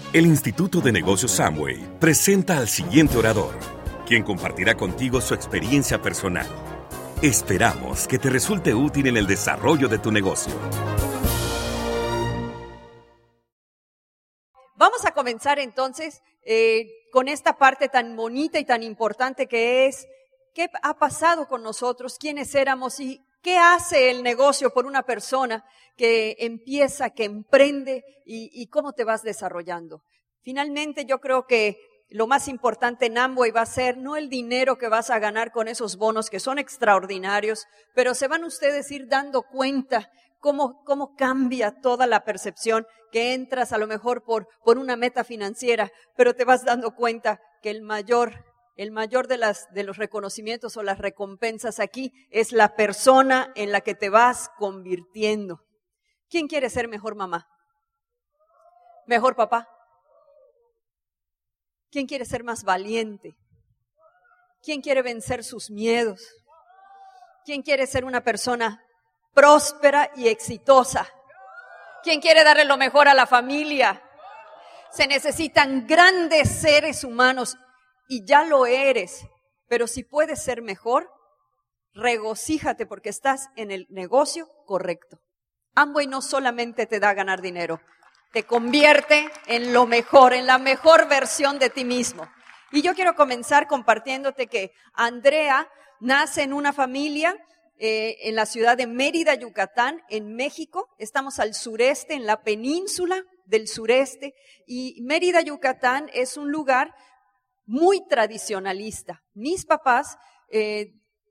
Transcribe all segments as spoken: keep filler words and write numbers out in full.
El Instituto de Negocios Amway presenta al siguiente orador, quien compartirá contigo su experiencia personal. Esperamos que te resulte útil en el desarrollo de tu negocio. Vamos a comenzar entonces eh, con esta parte tan bonita y tan importante que es qué ha pasado con nosotros, quiénes éramos y qué hace el negocio por una persona que empieza, que emprende y, y cómo te vas desarrollando. Finalmente yo creo que lo más importante en Amway va a ser no el dinero que vas a ganar con esos bonos que son extraordinarios, pero se van ustedes a ir dando cuenta cómo, cómo cambia toda la percepción, que entras a lo mejor por, por una meta financiera, pero te vas dando cuenta que el mayor, el mayor de las, de los reconocimientos o las recompensas aquí es la persona en la que te vas convirtiendo. ¿Quién quiere ser mejor mamá? ¿Mejor papá? ¿Quién quiere ser más valiente? ¿Quién quiere vencer sus miedos? ¿Quién quiere ser una persona próspera y exitosa? ¿Quién quiere darle lo mejor a la familia? Se necesitan grandes seres humanos y ya lo eres, pero si puedes ser mejor, regocíjate porque estás en el negocio correcto. Amway no solamente te da a ganar dinero, te convierte en lo mejor, en la mejor versión de ti mismo. Y yo quiero comenzar compartiéndote que Andrea nace en una familia eh, en la ciudad de Mérida, Yucatán, en México. Estamos al sureste, en la península del sureste. Y Mérida, Yucatán es un lugar muy tradicionalista. Mis papás eh,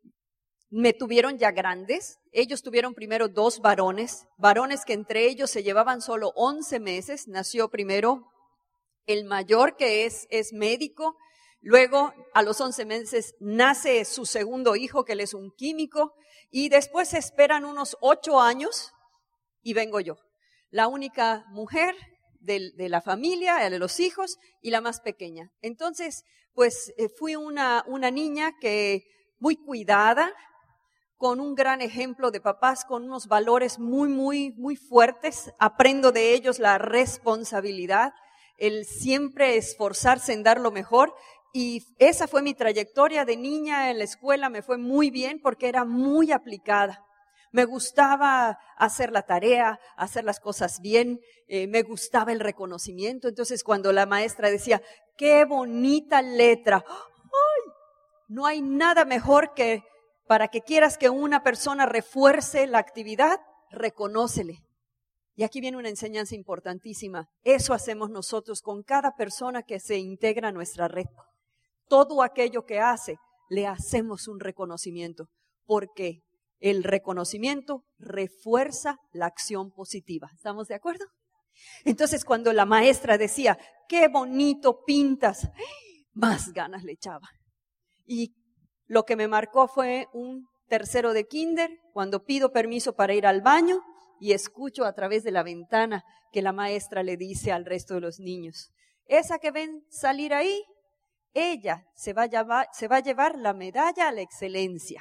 me tuvieron ya grandes. Ellos tuvieron primero dos varones, varones que entre ellos se llevaban solo once meses. Nació primero el mayor, que es, es médico. Luego, a los once meses, nace su segundo hijo, que él es un químico. Y después se esperan unos ocho años y vengo yo. La única mujer de, de la familia, de los hijos, y la más pequeña. Entonces, pues eh, fui una, una niña que muy cuidada, con un gran ejemplo de papás, con unos valores muy, muy, muy fuertes. Aprendo de ellos la responsabilidad, el siempre esforzarse en dar lo mejor. Y esa fue mi trayectoria de niña en la escuela. Me fue muy bien porque era muy aplicada. Me gustaba hacer la tarea, hacer las cosas bien. Eh, me gustaba el reconocimiento. Entonces, cuando la maestra decía, ¡qué bonita letra! ¡Ay! No hay nada mejor que para que quieras que una persona refuerce la actividad, reconócele. Y aquí viene una enseñanza importantísima. Eso hacemos nosotros con cada persona que se integra a nuestra red. Todo aquello que hace, le hacemos un reconocimiento, porque el reconocimiento refuerza la acción positiva. ¿Estamos de acuerdo? Entonces, cuando la maestra decía, ¡qué bonito pintas!, más ganas le echaba. Y lo que me marcó fue un tercero de kinder, cuando pido permiso para ir al baño y escucho a través de la ventana que la maestra le dice al resto de los niños, esa que ven salir ahí, ella se va a llevar, se va a llevar la medalla a la excelencia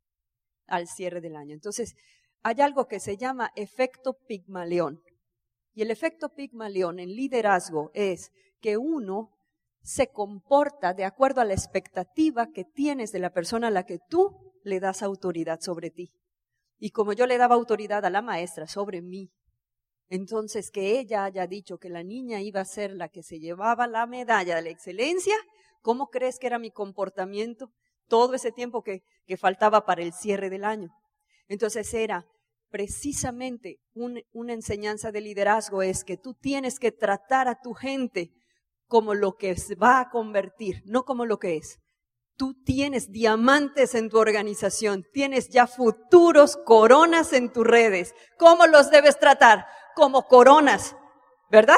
al cierre del año. Entonces, hay algo que se llama efecto Pigmalión. Y el efecto Pigmalión en liderazgo es que uno se comporta de acuerdo a la expectativa que tienes de la persona a la que tú le das autoridad sobre ti. Y como yo le daba autoridad a la maestra sobre mí, entonces que ella haya dicho que la niña iba a ser la que se llevaba la medalla de la excelencia, ¿cómo crees que era mi comportamiento todo ese tiempo que, que faltaba para el cierre del año? Entonces era precisamente un, una enseñanza de liderazgo, es que tú tienes que tratar a tu gente como lo que se va a convertir, no como lo que es. Tú tienes diamantes en tu organización, tienes ya futuros coronas en tus redes. ¿Cómo los debes tratar? Como coronas, ¿verdad?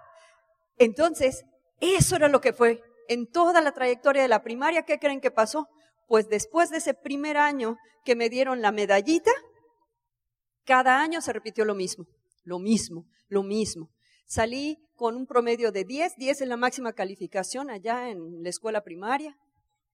Entonces, eso era lo que fue en toda la trayectoria de la primaria. ¿Qué creen que pasó? Pues después de ese primer año que me dieron la medallita, cada año se repitió lo mismo, lo mismo, lo mismo. Salí con un promedio de diez, diez es la máxima calificación allá en la escuela primaria.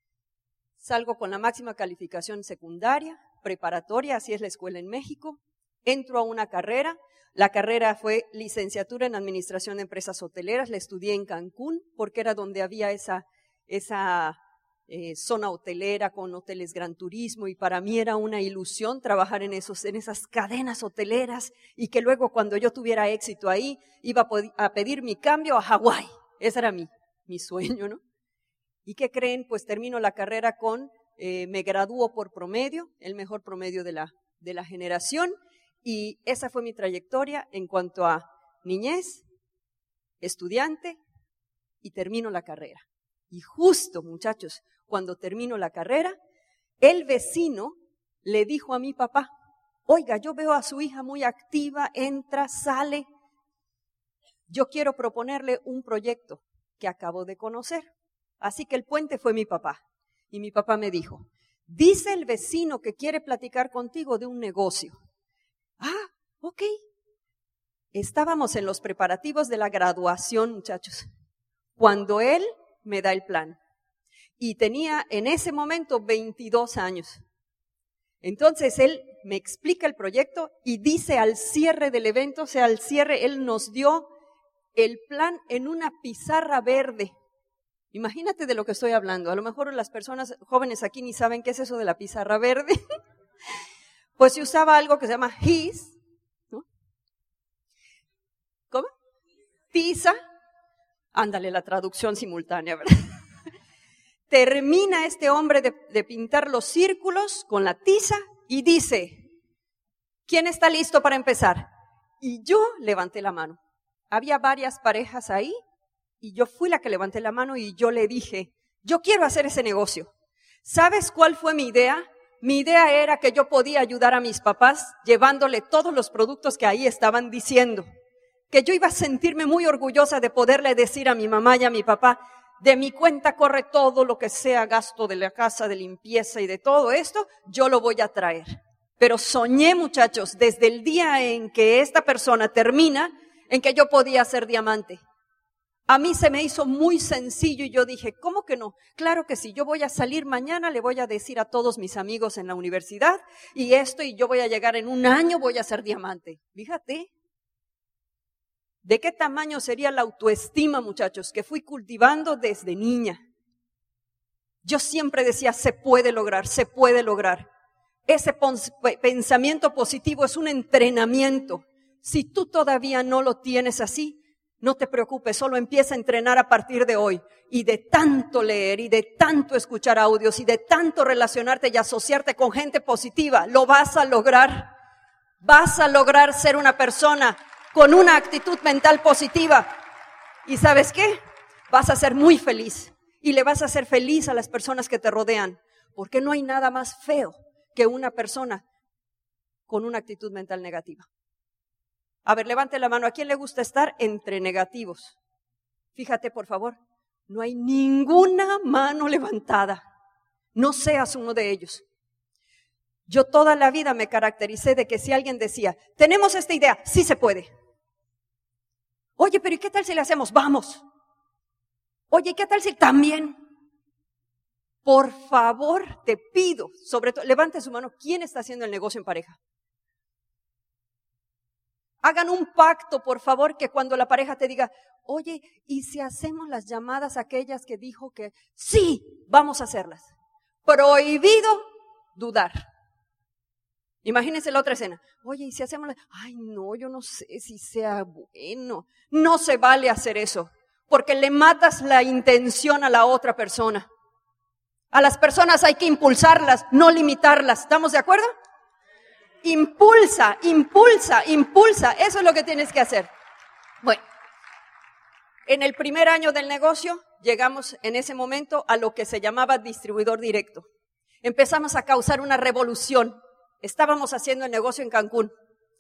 Salgo con la máxima calificación secundaria, preparatoria, así es la escuela en México. Entro a una carrera. La carrera fue licenciatura en Administración de Empresas Hoteleras. La estudié en Cancún porque era donde había esa, esa eh, zona hotelera con hoteles Gran Turismo, y para mí era una ilusión trabajar en, esos, en esas cadenas hoteleras, y que luego cuando yo tuviera éxito ahí iba a, a pedir mi cambio a Hawái. Ese era mi, mi sueño, ¿no? ¿Y qué creen? Pues termino la carrera con, eh, me gradúo por promedio, el mejor promedio de la, de la generación. Y esa fue mi trayectoria en cuanto a niñez, estudiante, y termino la carrera. Y justo, muchachos, cuando termino la carrera, el vecino le dijo a mi papá, oiga, yo veo a su hija muy activa, entra, sale. Yo quiero proponerle un proyecto que acabo de conocer. Así que el puente fue mi papá. Y mi papá me dijo, dice el vecino que quiere platicar contigo de un negocio. Ah, ok. Estábamos en los preparativos de la graduación, muchachos, cuando él me da el plan. Y tenía en ese momento veintidós años. Entonces él me explica el proyecto y dice al cierre del evento, o sea, al cierre, él nos dio el plan en una pizarra verde. Imagínate de lo que estoy hablando. A lo mejor las personas jóvenes aquí ni saben qué es eso de la pizarra verde. Pues se usaba algo que se llama gis, ¿no? ¿Cómo? Tiza. Ándale, la traducción simultánea, ¿verdad? Termina este hombre de, de pintar los círculos con la tiza y dice, ¿quién está listo para empezar? Y yo levanté la mano. Había varias parejas ahí y yo fui la que levanté la mano y yo le dije, yo quiero hacer ese negocio. ¿Sabes cuál fue mi idea? Mi idea era que yo podía ayudar a mis papás llevándole todos los productos que ahí estaban diciendo. Que yo iba a sentirme muy orgullosa de poderle decir a mi mamá y a mi papá, de mi cuenta corre todo lo que sea gasto de la casa, de limpieza y de todo esto, yo lo voy a traer. Pero soñé, muchachos, desde el día en que esta persona termina, en que yo podía ser diamante. A mí se me hizo muy sencillo y yo dije, ¿cómo que no? Claro que sí, yo voy a salir mañana, le voy a decir a todos mis amigos en la universidad y esto, y yo voy a llegar en un año, voy a ser diamante. Fíjate, ¿de qué tamaño sería la autoestima, muchachos, que fui cultivando desde niña? Yo siempre decía, se puede lograr, se puede lograr. Ese pensamiento positivo es un entrenamiento. Si tú todavía no lo tienes así, no te preocupes, solo empieza a entrenar a partir de hoy. Y de tanto leer y de tanto escuchar audios y de tanto relacionarte y asociarte con gente positiva, lo vas a lograr. Vas a lograr ser una persona con una actitud mental positiva. ¿Y sabes qué? Vas a ser muy feliz y le vas a hacer feliz a las personas que te rodean. Porque no hay nada más feo que una persona con una actitud mental negativa. A ver, levante la mano. ¿A quién le gusta estar entre negativos? Fíjate, por favor, no hay ninguna mano levantada. No seas uno de ellos. Yo toda la vida me caractericé de que si alguien decía, tenemos esta idea, sí se puede. Oye, pero ¿y qué tal si le hacemos? Vamos. Oye, ¿y qué tal si también? Por favor, te pido, sobre todo, levante su mano, ¿quién está haciendo el negocio en pareja? Hagan un pacto, por favor, que cuando la pareja te diga, oye, ¿y si hacemos las llamadas aquellas que dijo que sí, vamos a hacerlas? Prohibido dudar. Imagínense la otra escena. Oye, ¿y si hacemos las? Ay, no, yo no sé si sea bueno. No se vale hacer eso, porque le matas la intención a la otra persona. A las personas hay que impulsarlas, no limitarlas. ¿Estamos de acuerdo? Impulsa, impulsa, impulsa. Eso es lo que tienes que hacer. Bueno, en el primer año del negocio llegamos en ese momento a lo que se llamaba distribuidor directo. Empezamos a causar una revolución. Estábamos haciendo el negocio en Cancún.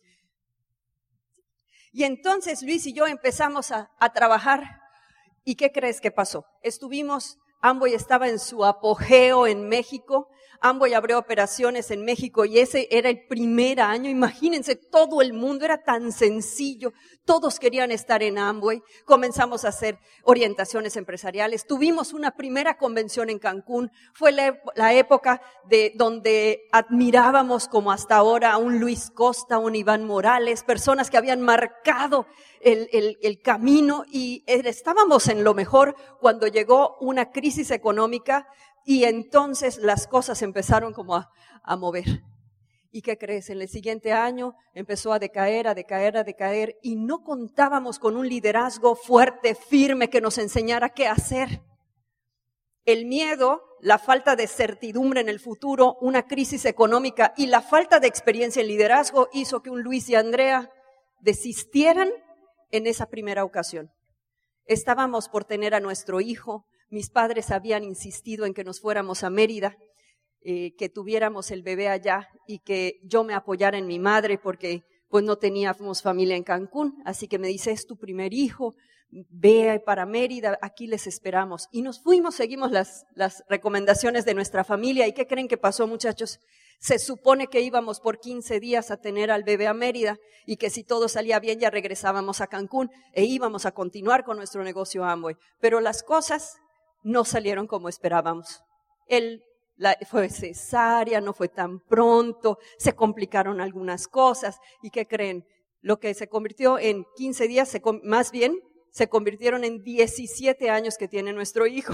Y entonces Luis y yo empezamos a, a trabajar. ¿Y qué crees que pasó? Estuvimos, Amway estaba en su apogeo en México. Amway abrió operaciones en México y ese era el primer año. Imagínense, todo el mundo era tan sencillo. Todos querían estar en Amway. Comenzamos a hacer orientaciones empresariales. Tuvimos una primera convención en Cancún. Fue la, la época de donde admirábamos como hasta ahora a un Luis Costa, a un Iván Morales, personas que habían marcado el, el, el camino y estábamos en lo mejor cuando llegó una crisis económica. Y entonces las cosas empezaron como a, a mover. ¿Y qué crees? En el siguiente año empezó a decaer, a decaer, a decaer y no contábamos con un liderazgo fuerte, firme, que nos enseñara qué hacer. El miedo, la falta de certidumbre en el futuro, una crisis económica y la falta de experiencia en liderazgo hizo que un Luis y Andrea desistieran en esa primera ocasión. Estábamos por tener a nuestro hijo. Mis padres habían insistido en que nos fuéramos a Mérida, eh, que tuviéramos el bebé allá y que yo me apoyara en mi madre porque pues no teníamos familia en Cancún. Así que me dice, es tu primer hijo, ve para Mérida, aquí les esperamos. Y nos fuimos, seguimos las, las recomendaciones de nuestra familia. ¿Y qué creen que pasó, muchachos? Se supone que íbamos por quince días a tener al bebé a Mérida y que si todo salía bien ya regresábamos a Cancún e íbamos a continuar con nuestro negocio Amway. Pero las cosas no salieron como esperábamos. Él la, fue cesárea, no fue tan pronto, se complicaron algunas cosas. ¿Y qué creen? Lo que se convirtió en quince días, se, más bien, se convirtieron en diecisiete años que tiene nuestro hijo.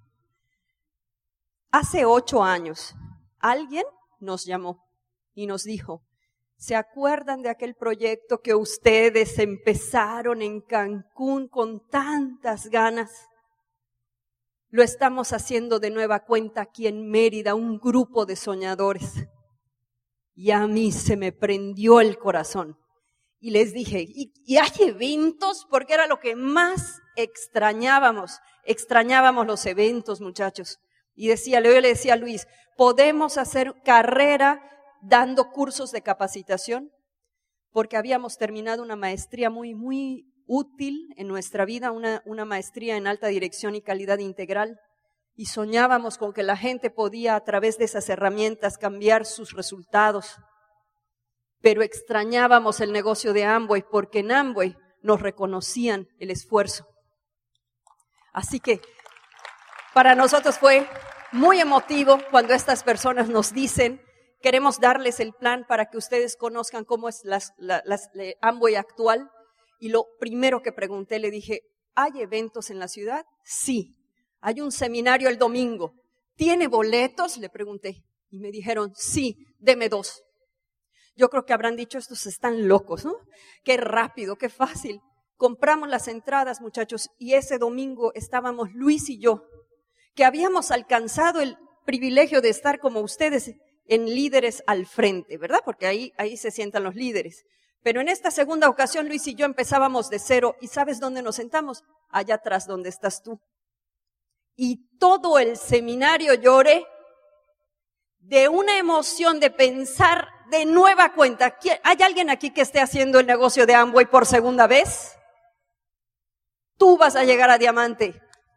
Hace ocho años, alguien nos llamó y nos dijo, ¿se acuerdan de aquel proyecto que ustedes empezaron en Cancún con tantas ganas? Lo estamos haciendo de nueva cuenta aquí en Mérida, un grupo de soñadores. Y a mí se me prendió el corazón. Y les dije, ¿y, y hay eventos? Porque era lo que más extrañábamos. Extrañábamos los eventos, muchachos. Y decía, yo le decía a Luis, ¿podemos hacer carrera dando cursos de capacitación? Porque habíamos terminado una maestría muy, muy útil en nuestra vida, una, una maestría en alta dirección y calidad integral, y soñábamos con que la gente podía a través de esas herramientas cambiar sus resultados, pero extrañábamos el negocio de Amway porque en Amway nos reconocían el esfuerzo. Así que para nosotros fue muy emotivo cuando estas personas nos dicen, queremos darles el plan para que ustedes conozcan cómo es las, la, las, la Amway actual. Y lo primero que pregunté, le dije, ¿hay eventos en la ciudad? Sí. Hay un seminario el domingo. ¿Tiene boletos? Le pregunté. Y me dijeron, sí, deme dos. Yo creo que habrán dicho, estos están locos, ¿no? Qué rápido, qué fácil. Compramos las entradas, muchachos, y ese domingo estábamos Luis y yo, que habíamos alcanzado el privilegio de estar como ustedes en líderes al frente, ¿verdad? Porque ahí, ahí se sientan los líderes. Pero en esta segunda ocasión, Luis y yo empezábamos de cero. ¿Y sabes dónde nos sentamos? Allá atrás donde estás tú. Y todo el seminario lloré de una emoción de pensar de nueva cuenta. ¿Hay alguien aquí que esté haciendo el negocio de Amway por segunda vez? Tú vas a llegar a diamante.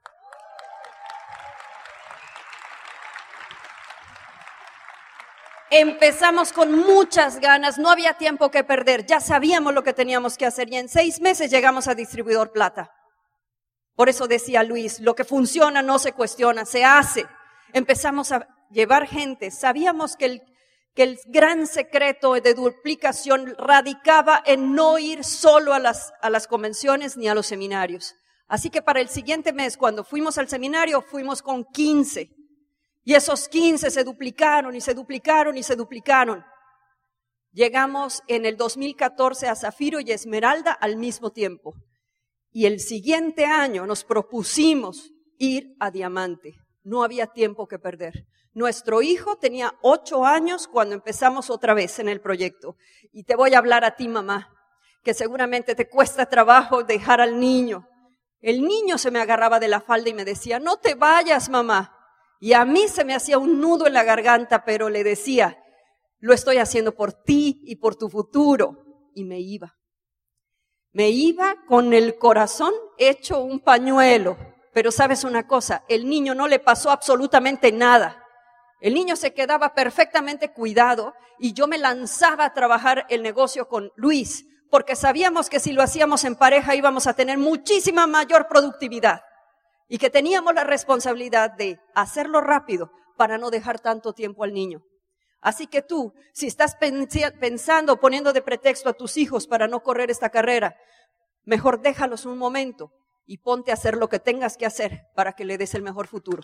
Empezamos con muchas ganas, no había tiempo que perder, ya sabíamos lo que teníamos que hacer y en seis meses llegamos a distribuidor plata. Por eso decía Luis, lo que funciona no se cuestiona, se hace. Empezamos a llevar gente, sabíamos que el, que el gran secreto de duplicación radicaba en no ir solo a las, a las convenciones ni a los seminarios. Así que para el siguiente mes, cuando fuimos al seminario, fuimos con quince. Y esos quince se duplicaron y se duplicaron y se duplicaron. Llegamos en el dos mil catorce a Zafiro y Esmeralda al mismo tiempo. Y el siguiente año nos propusimos ir a Diamante. No había tiempo que perder. Nuestro hijo tenía ocho años cuando empezamos otra vez en el proyecto. Y te voy a hablar a ti, mamá, que seguramente te cuesta trabajo dejar al niño. El niño se me agarraba de la falda y me decía, no te vayas, mamá. Y a mí se me hacía un nudo en la garganta, pero le decía, lo estoy haciendo por ti y por tu futuro. Y me iba. Me iba con el corazón hecho un pañuelo. Pero sabes una cosa, el niño no le pasó absolutamente nada. El niño se quedaba perfectamente cuidado y yo me lanzaba a trabajar el negocio con Luis, porque sabíamos que si lo hacíamos en pareja íbamos a tener muchísima mayor productividad y que teníamos la responsabilidad de hacerlo rápido para no dejar tanto tiempo al niño. Así que tú, si estás pensando, poniendo de pretexto a tus hijos para no correr esta carrera, mejor déjalos un momento y ponte a hacer lo que tengas que hacer para que le des el mejor futuro.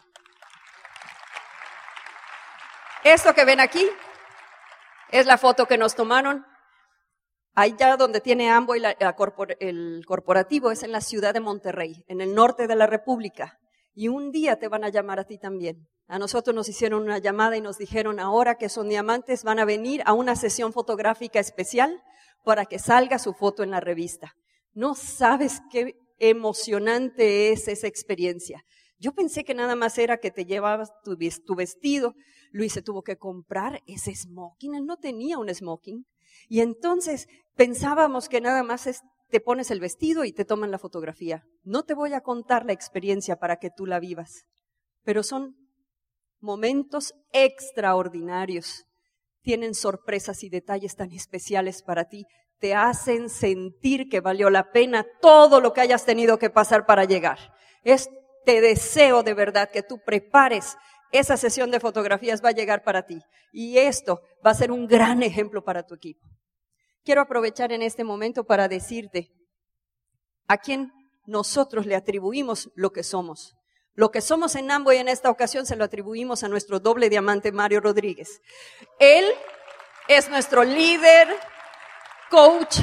Esto que ven aquí es la foto que nos tomaron. Allá donde tiene Amway la, la corpor, el corporativo es en la ciudad de Monterrey, en el norte de la República. Y un día te van a llamar a ti también. A nosotros nos hicieron una llamada y nos dijeron, ahora que son diamantes, van a venir a una sesión fotográfica especial para que salga su foto en la revista. No sabes qué emocionante es esa experiencia. Yo pensé que nada más era que te llevabas tu, tu vestido. Luis se tuvo que comprar ese smoking. Él no tenía un smoking. Y entonces pensábamos que nada más es, te pones el vestido y te toman la fotografía. No te voy a contar la experiencia para que tú la vivas. Pero son momentos extraordinarios. Tienen sorpresas y detalles tan especiales para ti. Te hacen sentir que valió la pena todo lo que hayas tenido que pasar para llegar. Es Te deseo de verdad que tú prepares esa sesión de fotografías, va a llegar para ti. Y esto va a ser un gran ejemplo para tu equipo. Quiero aprovechar en este momento para decirte a quién nosotros le atribuimos lo que somos. Lo que somos en Amway en esta ocasión se lo atribuimos a nuestro doble diamante Mario Rodríguez. Él es nuestro líder, coach,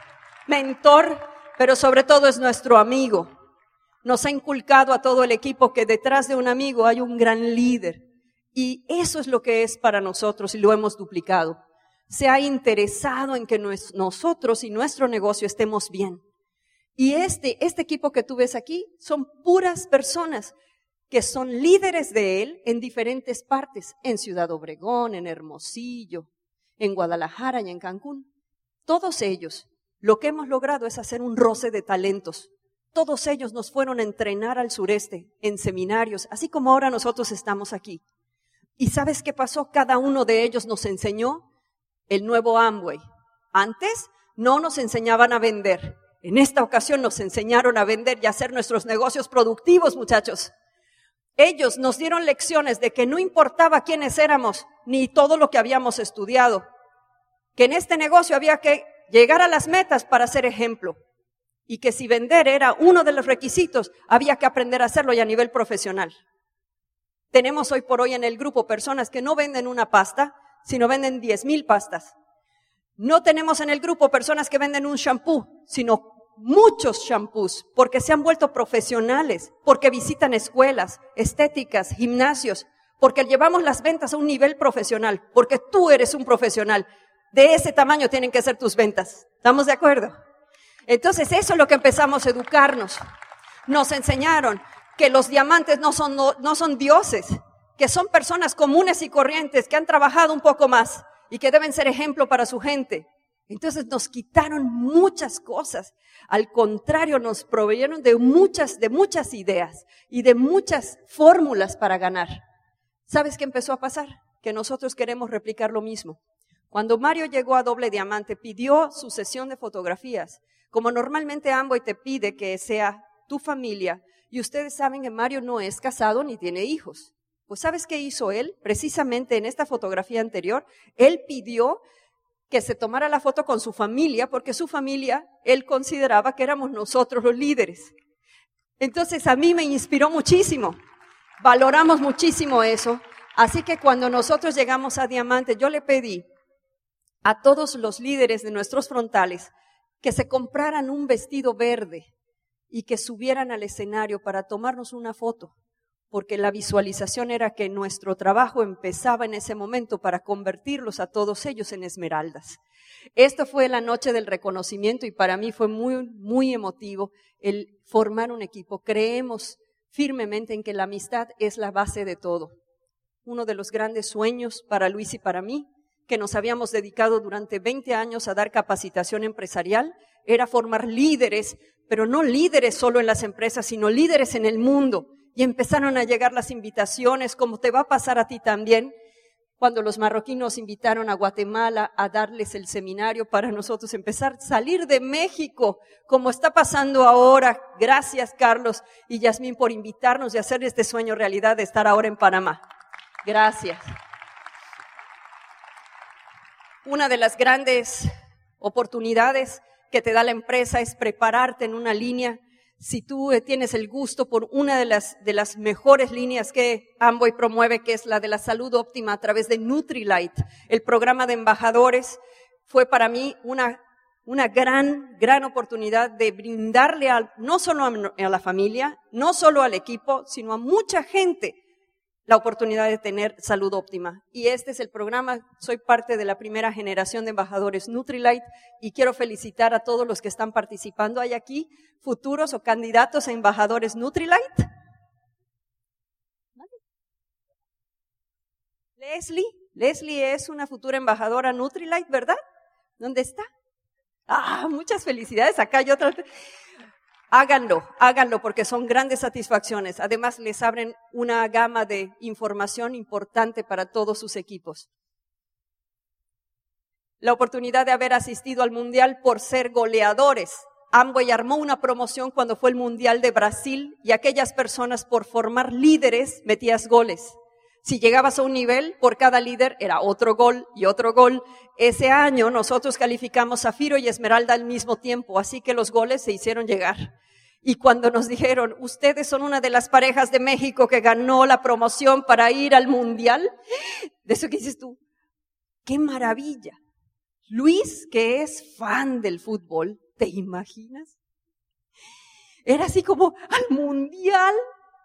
mentor, pero sobre todo es nuestro amigo. Nos ha inculcado a todo el equipo que detrás de un amigo hay un gran líder. Y eso es lo que es para nosotros y lo hemos duplicado. Se ha interesado en que nos, nosotros y nuestro negocio estemos bien. Y este, este equipo que tú ves aquí son puras personas que son líderes de él en diferentes partes. En Ciudad Obregón, en Hermosillo, en Guadalajara y en Cancún. Todos ellos, lo que hemos logrado es hacer un roce de talentos. Todos ellos nos fueron a entrenar al sureste, en seminarios, así como ahora nosotros estamos aquí. ¿Y sabes qué pasó? Cada uno de ellos nos enseñó el nuevo Amway. Antes no nos enseñaban a vender. En esta ocasión nos enseñaron a vender y a hacer nuestros negocios productivos, muchachos. Ellos nos dieron lecciones de que no importaba quiénes éramos, ni todo lo que habíamos estudiado. Que en este negocio había que llegar a las metas para ser ejemplo. Y que si vender era uno de los requisitos, había que aprender a hacerlo y a nivel profesional. Tenemos hoy por hoy en el grupo personas que no venden una pasta, sino venden diez mil pastas. No tenemos en el grupo personas que venden un shampoo, sino muchos shampoos, porque se han vuelto profesionales, porque visitan escuelas, estéticas, gimnasios, porque llevamos las ventas a un nivel profesional, porque tú eres un profesional. De ese tamaño tienen que ser tus ventas. ¿Estamos de acuerdo? Entonces eso es lo que empezamos a educarnos. Nos enseñaron que los diamantes no son, no, no son dioses, que son personas comunes y corrientes que han trabajado un poco más y que deben ser ejemplo para su gente. Entonces nos quitaron muchas cosas. Al contrario, nos proveyeron de muchas, de muchas ideas y de muchas fórmulas para ganar. ¿Sabes qué empezó a pasar? Que nosotros queremos replicar lo mismo. Cuando Mario llegó a Doble Diamante, pidió su sesión de fotografías. Como normalmente Amway te pide que sea tu familia, y ustedes saben que Mario no es casado ni tiene hijos. Pues ¿sabes qué hizo él? Precisamente en esta fotografía anterior, él pidió que se tomara la foto con su familia, porque su familia, él consideraba que éramos nosotros los líderes. Entonces a mí me inspiró muchísimo, valoramos muchísimo eso. Así que cuando nosotros llegamos a Diamante, yo le pedí a todos los líderes de nuestros frontales que se compraran un vestido verde y que subieran al escenario para tomarnos una foto, porque la visualización era que nuestro trabajo empezaba en ese momento para convertirlos a todos ellos en esmeraldas. Esto fue la noche del reconocimiento y para mí fue muy, muy emotivo el formar un equipo. Creemos firmemente en que la amistad es la base de todo. Uno de los grandes sueños para Luis y para mí, que nos habíamos dedicado durante veinte años a dar capacitación empresarial, era formar líderes, pero no líderes solo en las empresas, sino líderes en el mundo. Y empezaron a llegar las invitaciones, como te va a pasar a ti también. cuando los marroquíes nos invitaron a Guatemala a darles el seminario para nosotros empezar a salir de México, como está pasando ahora. Gracias, Carlos y Yasmín, por invitarnos y hacer este sueño realidad de estar ahora en Panamá. Gracias. Una de las grandes oportunidades que te da la empresa es prepararte en una línea. Si tú tienes el gusto por una de las, de las mejores líneas que Amway promueve, que es la de la salud óptima a través de Nutrilite, el programa de embajadores, fue para mí una, una gran, gran oportunidad de brindarle a, no solo a, a la familia, no solo al equipo, sino a mucha gente la oportunidad de tener salud óptima. Y este es el programa, soy parte de la primera generación de embajadores Nutrilite y quiero felicitar a todos los que están participando. ¿Hay aquí futuros o candidatos a embajadores Nutrilite? Leslie, Leslie es una futura embajadora Nutrilite, ¿verdad? ¿Dónde está? Ah, muchas felicidades, acá hay otra. Háganlo, háganlo porque son grandes satisfacciones. Además, les abren una gama de información importante para todos sus equipos. La oportunidad de haber asistido al Mundial por ser goleadores. Amway armó una promoción cuando fue el Mundial de Brasil y aquellas personas por formar líderes metías goles. Si llegabas a un nivel, por cada líder era otro gol y otro gol. Ese año nosotros calificamos Zafiro y Esmeralda al mismo tiempo, así que los goles se hicieron llegar. Y cuando nos dijeron, ustedes son una de las parejas de México que ganó la promoción para ir al Mundial, de eso que dices tú, ¡qué maravilla! Luis, que es fan del fútbol, ¿te imaginas? Era así como, al Mundial.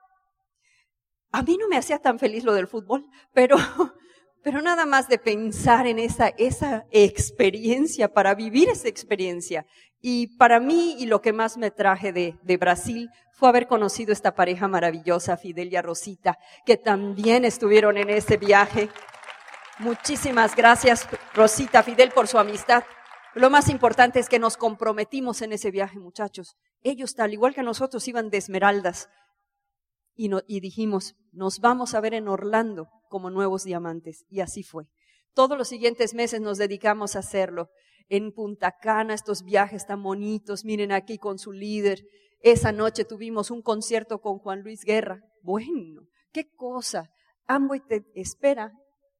A mí no me hacía tan feliz lo del fútbol, pero, pero nada más de pensar en esa, esa experiencia, para vivir esa experiencia. Y para mí, y lo que más me traje de, de Brasil, fue haber conocido esta pareja maravillosa, Fidel y a Rosita, que también estuvieron en ese viaje. Muchísimas gracias, Rosita, Fidel, por su amistad. Lo más importante es que nos comprometimos en ese viaje, muchachos. Ellos, tal igual que nosotros, iban de Esmeraldas. Y, no, y dijimos, nos vamos a ver en Orlando como nuevos diamantes. Y así fue. Todos los siguientes meses nos dedicamos a hacerlo. En Punta Cana, estos viajes tan bonitos. Miren aquí con su líder. Esa noche tuvimos un concierto con Juan Luis Guerra. Bueno, qué cosa. Amway te espera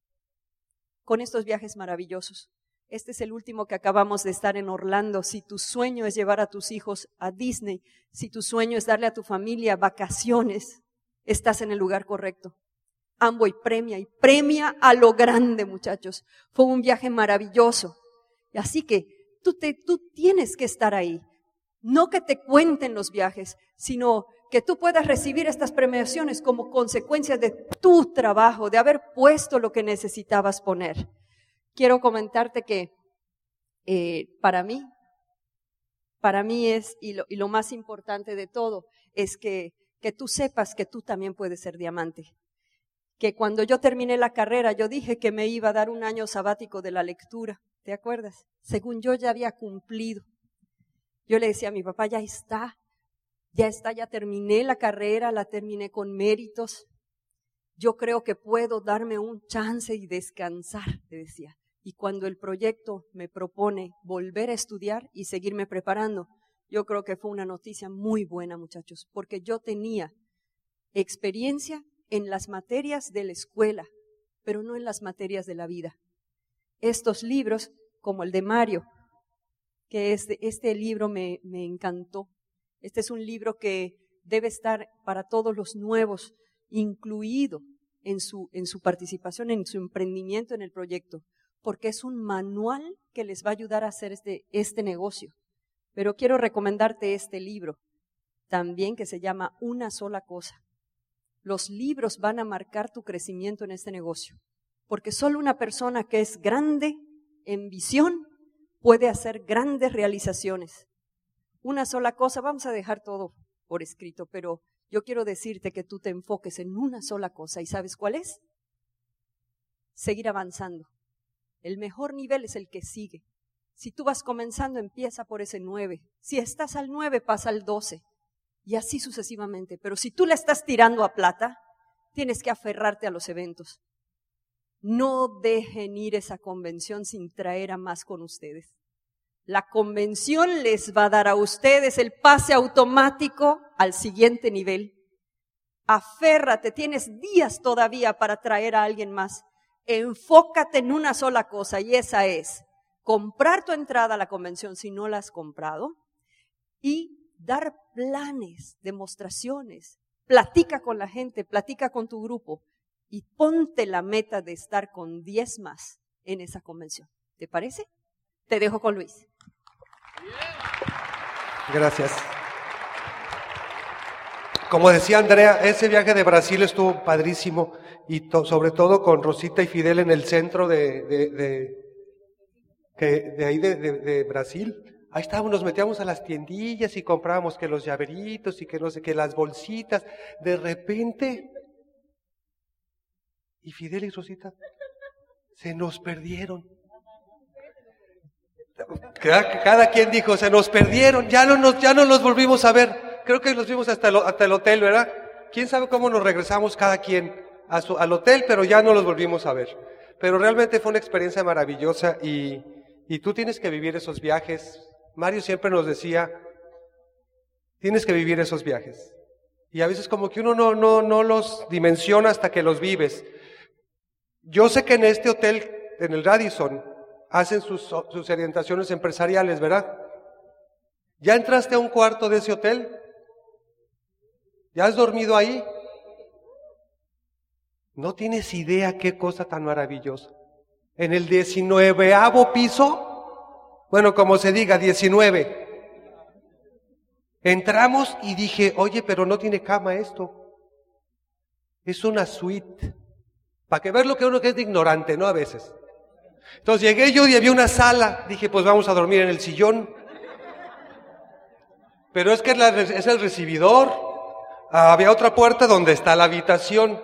con estos viajes maravillosos. Este es el último que acabamos de estar en Orlando. Si tu sueño es llevar a tus hijos a Disney, si tu sueño es darle a tu familia vacaciones, estás en el lugar correcto. Amway premia y premia a lo grande, muchachos. Fue un viaje maravilloso. Así que tú, te, tú tienes que estar ahí. No que te cuenten los viajes, sino que tú puedas recibir estas premiaciones como consecuencia de tu trabajo, de haber puesto lo que necesitabas poner. Quiero comentarte que eh, para mí, para mí es, y lo, y lo más importante de todo, es que, que tú sepas que tú también puedes ser diamante. Que cuando yo terminé la carrera, yo dije que me iba a dar un año sabático de la lectura, ¿te acuerdas? Según yo ya había cumplido. Yo le decía a mi papá, ya está, ya está, ya terminé la carrera, la terminé con méritos. Yo creo que puedo darme un chance y descansar, le decía. Y cuando el proyecto me propone volver a estudiar y seguirme preparando, yo creo que fue una noticia muy buena, muchachos, porque yo tenía experiencia en las materias de la escuela, pero no en las materias de la vida. Estos libros, como el de Mario, que este, este libro me, me encantó. Este es un libro que debe estar para todos los nuevos, incluido en su, en su participación, en su emprendimiento en el proyecto, porque es un manual que les va a ayudar a hacer este, este negocio. Pero quiero recomendarte este libro, también que se llama Una sola cosa. Los libros van a marcar tu crecimiento en este negocio, porque solo una persona que es grande en visión puede hacer grandes realizaciones. Una sola cosa, vamos a dejar todo por escrito, pero yo quiero decirte que tú te enfoques en una sola cosa. ¿Y sabes cuál es? Seguir avanzando. El mejor nivel es el que sigue. Si tú vas comenzando, empieza por ese nueve. Si estás al nueve, pasa al doce. Y así sucesivamente. Pero si tú le estás tirando a plata, tienes que aferrarte a los eventos. no dejen ir esa convención sin traer a más con ustedes. La convención les va a dar a ustedes el pase automático al siguiente nivel. Aférrate, tienes días todavía para traer a alguien más. Enfócate en una sola cosa y esa es comprar tu entrada a la convención si no la has comprado y dar planes, demostraciones. Platica con la gente, platica con tu grupo y ponte la meta de estar con diez más en esa convención. ¿Te parece? Te dejo con Luis. Gracias. Como decía Andrea, ese viaje de Brasil estuvo padrísimo y to, sobre todo con Rosita y Fidel en el centro de, de, de, de, de ahí de, de, de Brasil. Ahí estábamos, nos metíamos a las tiendillas y comprábamos que los llaveritos y que no sé qué, las bolsitas. De repente, y Fidel y Rosita se nos perdieron. Cada, cada quien dijo, se nos perdieron, ya no nos, ya no los volvimos a ver. Creo que los vimos hasta el, hasta el hotel, ¿verdad? ¿Quién sabe cómo nos regresamos cada quien a su, al hotel, pero ya no los volvimos a ver? Pero realmente fue una experiencia maravillosa y, y tú tienes que vivir esos viajes. Mario siempre nos decía, tienes que vivir esos viajes. Y a veces como que uno no, no, no los dimensiona hasta que los vives. Yo sé que en este hotel, en el Radisson, hacen sus, sus orientaciones empresariales, ¿verdad? ¿Ya entraste a un cuarto de ese hotel? ¿Ya has dormido ahí? No tienes idea qué cosa tan maravillosa. En el diecinueveavo piso, bueno, como se diga, diecinueve. Entramos y dije, oye, pero no tiene cama esto. Es una suite. Para que ver lo que uno que es de ignorante, ¿no? A veces. Entonces llegué yo y había una sala. Dije, pues vamos a dormir en el sillón. Pero es que es, la, es el recibidor. Ah, había otra puerta donde está la habitación.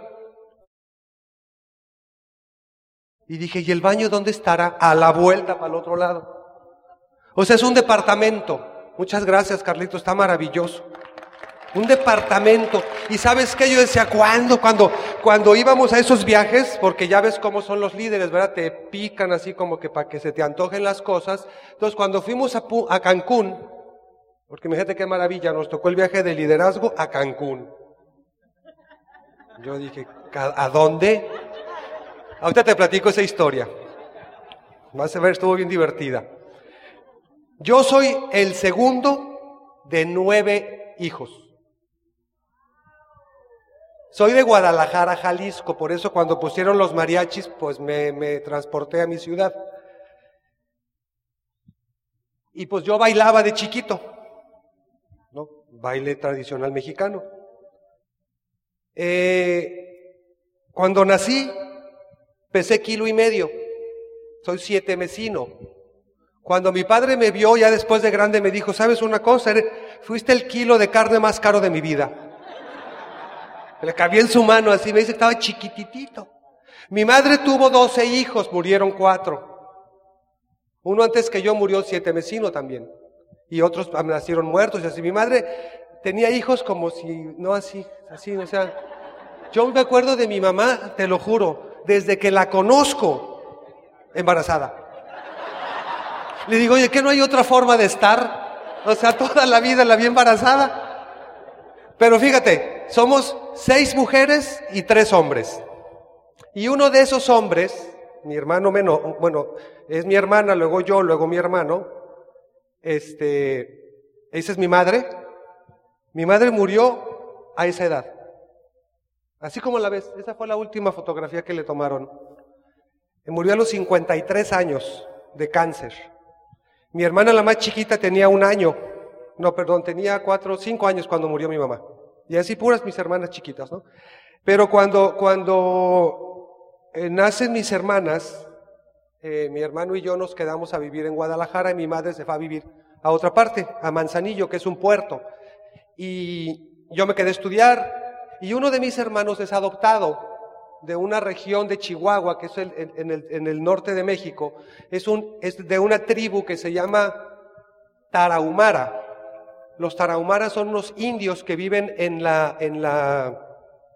Y dije, ¿y el baño dónde estará? A la vuelta, para el otro lado. O sea, es un departamento. Muchas gracias, Carlito, está maravilloso. Un departamento. Y ¿sabes qué? Yo decía, ¿cuándo? Cuando, cuando íbamos a esos viajes, porque ya ves cómo son los líderes, ¿verdad? Te pican así como que para que se te antojen las cosas. Entonces, cuando fuimos a, a Cancún, porque imagínate qué maravilla, nos tocó el viaje de liderazgo a Cancún. Yo dije, ¿a dónde? Ahorita te platico esa historia. Vas a ver, estuvo bien divertida. Yo soy el segundo de nueve hijos. Soy de Guadalajara, Jalisco, por eso cuando pusieron los mariachis, pues me, me transporté a mi ciudad. Y pues yo bailaba de chiquito, ¿no? Baile tradicional mexicano. Eh, cuando nací, pesé kilo y medio. Soy siete mesino. Cuando mi padre me vio, ya después de grande, me dijo, ¿sabes una cosa? Eres, fuiste el kilo de carne más caro de mi vida. Le cabía en su mano así, me dice que estaba chiquititito. Mi madre tuvo doce hijos, murieron cuatro. Uno antes que yo murió siete mesino también. Y otros nacieron muertos y así. Mi madre tenía hijos como si, no así, así, o sea. Yo me acuerdo de mi mamá, te lo juro, desde que la conozco, embarazada. Le digo, oye, ¿qué no hay otra forma de estar? O sea, toda la vida la vi embarazada. Pero fíjate, somos seis mujeres y tres hombres. Y uno de esos hombres, mi hermano menor, bueno, es mi hermana, luego yo, luego mi hermano, este, esa es mi madre. Mi madre murió a esa edad. Así como la ves, esa fue la última fotografía que le tomaron. Murió a los cincuenta y tres años de cáncer. Mi hermana, la más chiquita, tenía un año. No, perdón, tenía cuatro, cinco años cuando murió mi mamá. Y así puras mis hermanas chiquitas, ¿no? Pero cuando, cuando eh, nacen mis hermanas, eh, mi hermano y yo nos quedamos a vivir en Guadalajara y mi madre se fue a vivir a otra parte, a Manzanillo, que es un puerto. Y yo me quedé a estudiar y uno de mis hermanos es adoptado de una región de Chihuahua, que es el, en, en, el, en el norte de México. Es, un, es de una tribu que se llama Tarahumara. Los tarahumaras son unos indios que viven en la, en la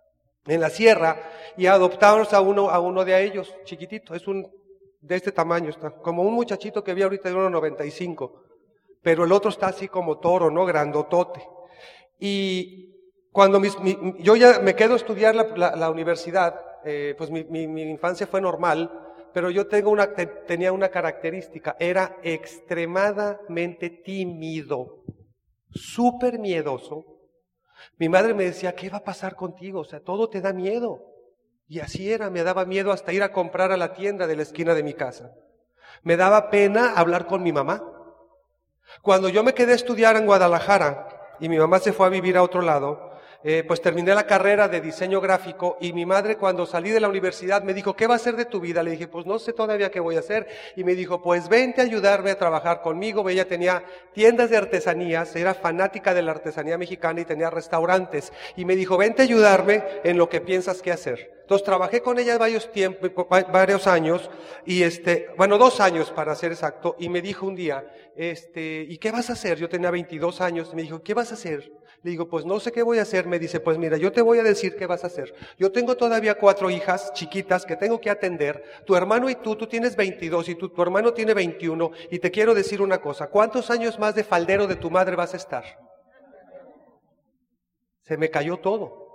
en la sierra, y adoptamos a uno, a uno de ellos, chiquitito, es un, de este tamaño, está como un muchachito que vi ahorita de uno noventa y cinco, pero el otro está así como toro, ¿no? Grandotote. Y cuando mis, mi, yo ya me quedo a estudiar la, la, la universidad, eh, pues mi, mi, mi infancia fue normal, pero yo tengo una, te, tenía una característica, era extremadamente tímido, súper miedoso. Mi madre me decía, ¿qué va a pasar contigo? O sea, todo te da miedo. Y así era, me daba miedo hasta ir a comprar a la tienda de la esquina de mi casa. Me daba pena hablar con mi mamá. Cuando yo me quedé a estudiar en Guadalajara y mi mamá se fue a vivir a otro lado, eh, pues terminé la carrera de diseño gráfico y mi madre cuando salí de la universidad me dijo, ¿qué va a hacer de tu vida? Le dije, pues no sé todavía qué voy a hacer. Y me dijo, pues vente a ayudarme a trabajar conmigo. Ella tenía tiendas de artesanías, era fanática de la artesanía mexicana y tenía restaurantes. Y me dijo, vente a ayudarme en lo que piensas que hacer. Entonces trabajé con ella varios tiempos, varios años, y este, bueno, dos años para ser exacto, y me dijo un día, este, ¿y qué vas a hacer? Yo tenía veintidós años, y me dijo, ¿qué vas a hacer? Le digo, pues no sé qué voy a hacer. Me dice, pues mira, yo te voy a decir qué vas a hacer. Yo tengo todavía cuatro hijas chiquitas que tengo que atender. Tu hermano y tú, tú tienes veintidós y tu, tu hermano tiene veintiuno, y te quiero decir una cosa, ¿cuántos años más de faldero de tu madre vas a estar? Se me cayó todo.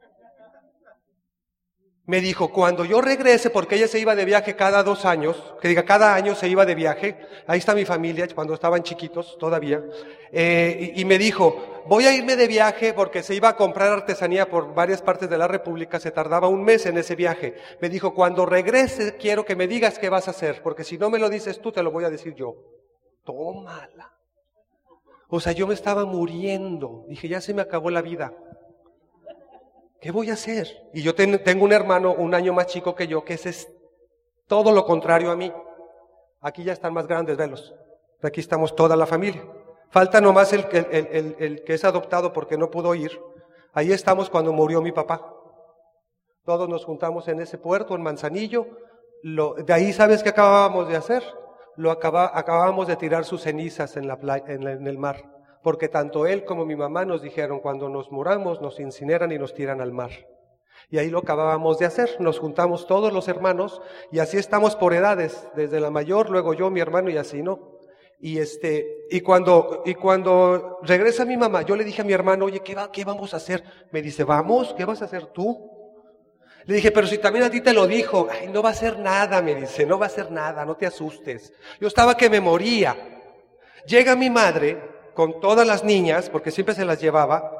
Me dijo, cuando yo regrese, porque ella se iba de viaje cada dos años, que diga, cada año se iba de viaje, ahí está mi familia, cuando estaban chiquitos todavía, eh, y, y me dijo, voy a irme de viaje porque se iba a comprar artesanía por varias partes de la República, se tardaba un mes en ese viaje. Me dijo, cuando regrese quiero que me digas qué vas a hacer, porque si no me lo dices tú, te lo voy a decir yo. Tómala. O sea, yo me estaba muriendo, dije, ya se me acabó la vida. ¿Qué voy a hacer? Y yo ten, tengo un hermano un año más chico que yo, que ese es todo lo contrario a mí. Aquí ya están más grandes, velos. Aquí estamos toda la familia. Falta nomás el, el, el, el, el que es adoptado porque no pudo ir. Ahí estamos cuando murió mi papá. Todos nos juntamos en ese puerto, en Manzanillo. Lo, de ahí, ¿sabes qué acabábamos de hacer? Lo acaba, acabábamos de tirar sus cenizas en, la playa, en, la, en el mar. Porque tanto él como mi mamá nos dijeron, cuando nos muramos, nos incineran y nos tiran al mar. Y ahí lo acabábamos de hacer, nos juntamos todos los hermanos, y así estamos por edades, desde la mayor, luego yo, mi hermano, y así, ¿no? Y este, y cuando, y cuando regresa mi mamá, yo le dije a mi hermano, oye, ¿qué va, qué vamos a hacer? Me dice, vamos, ¿qué vas a hacer tú? Le dije, pero si también a ti te lo dijo. Ay, no va a hacer nada, me dice, no va a hacer nada, no te asustes. Yo estaba que me moría. Llega mi madre con todas las niñas, porque siempre se las llevaba,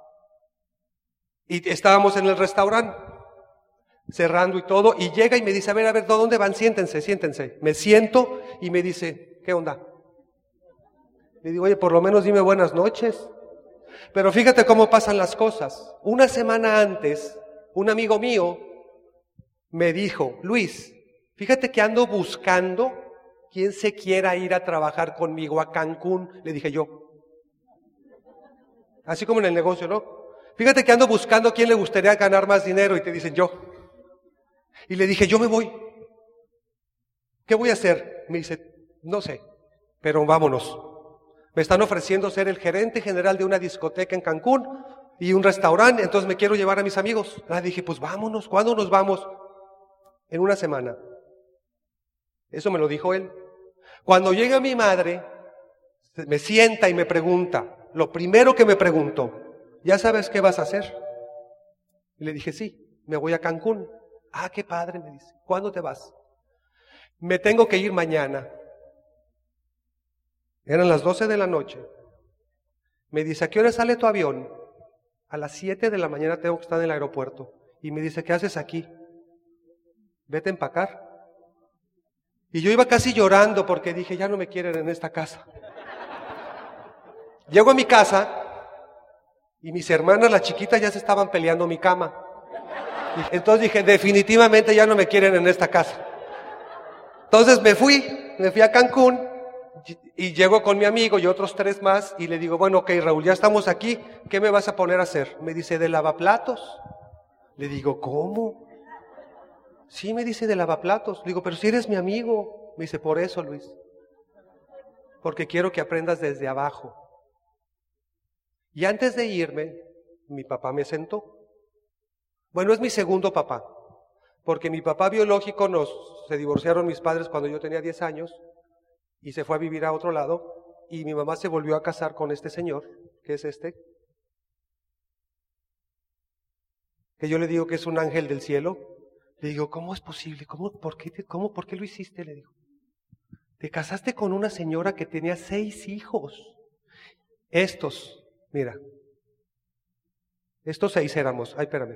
y estábamos en el restaurante, cerrando y todo, y llega y me dice, a ver, a ver, ¿dónde van? Siéntense, siéntense. Me siento y me dice, ¿qué onda? Le digo, oye, por lo menos dime buenas noches. Pero fíjate cómo pasan las cosas. Una semana antes, un amigo mío me dijo, Luis, fíjate que ando buscando quien se quiera ir a trabajar conmigo a Cancún. Le dije yo. Así como en el negocio, ¿no? Fíjate que ando buscando quién le gustaría ganar más dinero y te dicen yo. Y le dije, yo me voy. ¿Qué voy a hacer? Me dice, no sé, pero vámonos. Me están ofreciendo ser el gerente general de una discoteca en Cancún y un restaurante, entonces me quiero llevar a mis amigos. Ah, dije, pues vámonos, ¿cuándo nos vamos? En una semana. Eso me lo dijo él. Cuando llega mi madre, me sienta y me pregunta, lo primero que me preguntó, ¿ya sabes qué vas a hacer? Y le dije, sí, me voy a Cancún. Ah, qué padre, me dice. ¿Cuándo te vas? Me tengo que ir mañana. Eran las doce de la noche. Me dice, ¿a qué hora sale tu avión? A las siete de la mañana tengo que estar en el aeropuerto. Y me dice, ¿qué haces aquí? Vete a empacar. Y yo iba casi llorando porque dije, ya no me quieren en esta casa. Llego a mi casa y mis hermanas, las chiquitas, ya se estaban peleando mi cama. Entonces dije, definitivamente ya no me quieren en esta casa. Entonces me fui, me fui a Cancún y llego con mi amigo y otros tres más y le digo, bueno, ok, Raúl, ya estamos aquí, ¿qué me vas a poner a hacer? Me dice, de lavaplatos. Le digo, ¿cómo? Sí, me dice, de lavaplatos. Le digo, pero si eres mi amigo. Me dice, por eso, Luis. Porque quiero que aprendas desde abajo. Y antes de irme, mi papá me sentó. Bueno, es mi segundo papá, porque mi papá biológico nos se divorciaron mis padres cuando yo tenía diez años y se fue a vivir a otro lado y mi mamá se volvió a casar con este señor, que es este, que yo le digo que es un ángel del cielo. Le digo, ¿cómo es posible? ¿Cómo, por qué, te, cómo, ¿Por qué lo hiciste? Le digo, te casaste con una señora que tenía seis hijos. Estos, mira, estos seis éramos, ay, espérame.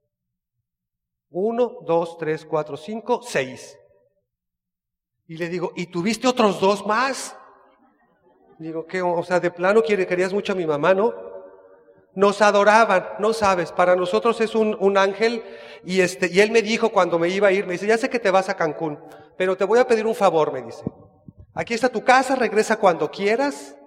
Uno, dos, tres, cuatro, cinco, seis. Y le digo, ¿y tuviste otros dos más? Digo, ¿qué? O sea, de plano querías mucho a mi mamá, ¿no? Nos adoraban, no sabes, para nosotros es un, un ángel. Y este, y él me dijo cuando me iba a ir, me dice, ya sé que te vas a Cancún, pero te voy a pedir un favor, me dice. Aquí está tu casa, regresa cuando quieras,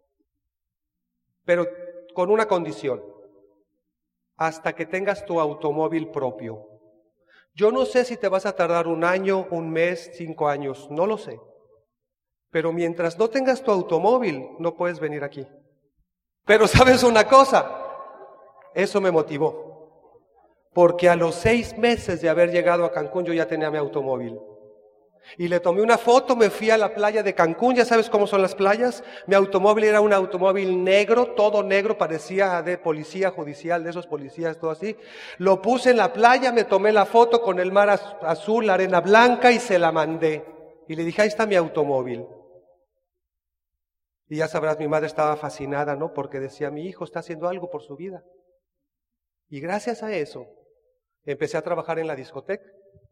pero con una condición, hasta que tengas tu automóvil propio. Yo no sé si te vas a tardar un año, un mes, cinco años, no lo sé. Pero mientras no tengas tu automóvil, no puedes venir aquí. Pero ¿sabes una cosa? Eso me motivó. Porque a los seis meses de haber llegado a Cancún, yo ya tenía mi automóvil. Y le tomé una foto, me fui a la playa de Cancún, ya sabes cómo son las playas. Mi automóvil era un automóvil negro, todo negro, parecía de policía judicial, de esos policías, todo así. Lo puse en la playa, me tomé la foto con el mar azul, la arena blanca y se la mandé. Y le dije, ahí está mi automóvil. Y ya sabrás, mi madre estaba fascinada, ¿no? Porque decía, mi hijo está haciendo algo por su vida. Y gracias a eso, empecé a trabajar en la discoteca.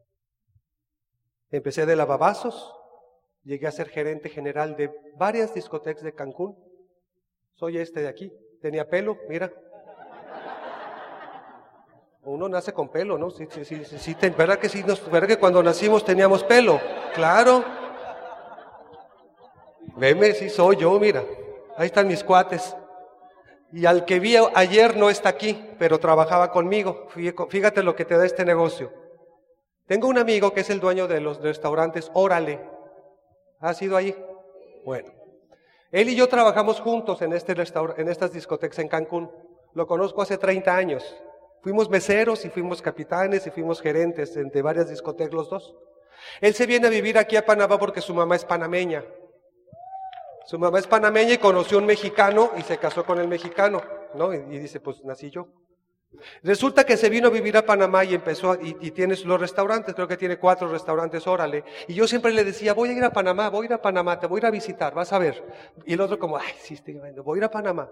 Empecé de lavabazos, llegué a ser gerente general de varias discotecas de Cancún. Soy este de aquí, tenía pelo, mira. Uno nace con pelo, ¿no? Sí, sí, sí, sí, sí, ¿verdad que sí? ¿Verdad que cuando nacimos teníamos pelo? Claro. Veme, sí soy yo, mira. Ahí están mis cuates. Y al que vi ayer no está aquí, pero trabajaba conmigo. Fíjate lo que te da este negocio. Tengo un amigo que es el dueño de los restaurantes Órale. ¿Has ido ahí? Bueno. Él y yo trabajamos juntos en, este restaur- en estas discotecas en Cancún. Lo conozco hace treinta años. Fuimos meseros y fuimos capitanes y fuimos gerentes de varias discotecas los dos. Él se viene a vivir aquí a Panamá porque su mamá es panameña. Su mamá es panameña y conoció a un mexicano y se casó con el mexicano, ¿no? Y, y dice, pues nací yo. Resulta que se vino a vivir a Panamá y empezó, a, y, y tiene los restaurantes, creo que tiene cuatro restaurantes, Órale. Y yo siempre le decía, voy a ir a Panamá, voy a ir a Panamá, te voy a ir a visitar, vas a ver. Y el otro como, ay, sí, estoy viendo, voy a ir a Panamá.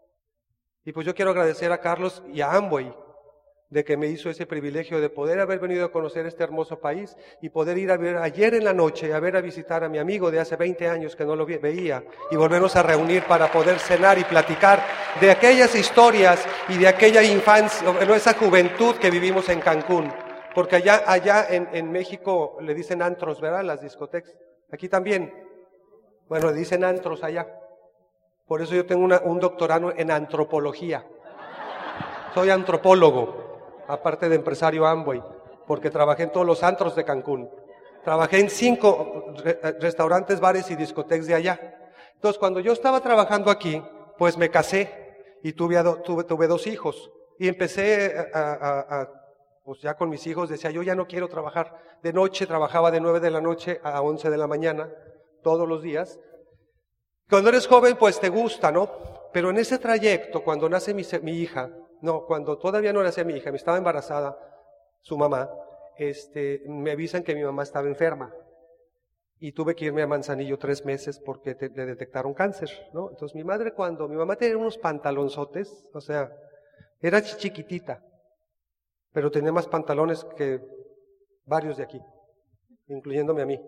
Y pues yo quiero agradecer a Carlos y a Amway de que me hizo ese privilegio de poder haber venido a conocer este hermoso país y poder ir a ver ayer en la noche, a ver a visitar a mi amigo de hace veinte años que no lo veía y volvernos a reunir para poder cenar y platicar de aquellas historias y de aquella infancia, no, esa juventud que vivimos en Cancún. Porque allá, allá en, en México le dicen antros, ¿verdad? Las discotecas. Aquí también. Bueno, le dicen antros allá. Por eso yo tengo una, un doctorado en antropología. Soy antropólogo. Aparte de empresario Amway, porque trabajé en todos los antros de Cancún. Trabajé en cinco re- restaurantes, bares y discotecas de allá. Entonces, cuando yo estaba trabajando aquí, pues me casé y tuve, a do, tuve, tuve dos hijos. Y empecé a, a, a, pues ya con mis hijos, decía, yo ya no quiero trabajar de noche. Trabajaba de nueve de la noche a once de la mañana, todos los días. Cuando eres joven, pues te gusta, ¿no? Pero en ese trayecto, cuando nace mi, mi hija, no, cuando todavía no nacía mi hija, me estaba embarazada, su mamá, este, me avisan que mi mamá estaba enferma. Y tuve que irme a Manzanillo tres meses porque te, le detectaron cáncer, ¿no? Entonces mi madre cuando, mi mamá tenía unos pantalonzotes, o sea, era chiquitita, pero tenía más pantalones que varios de aquí, incluyéndome a mí.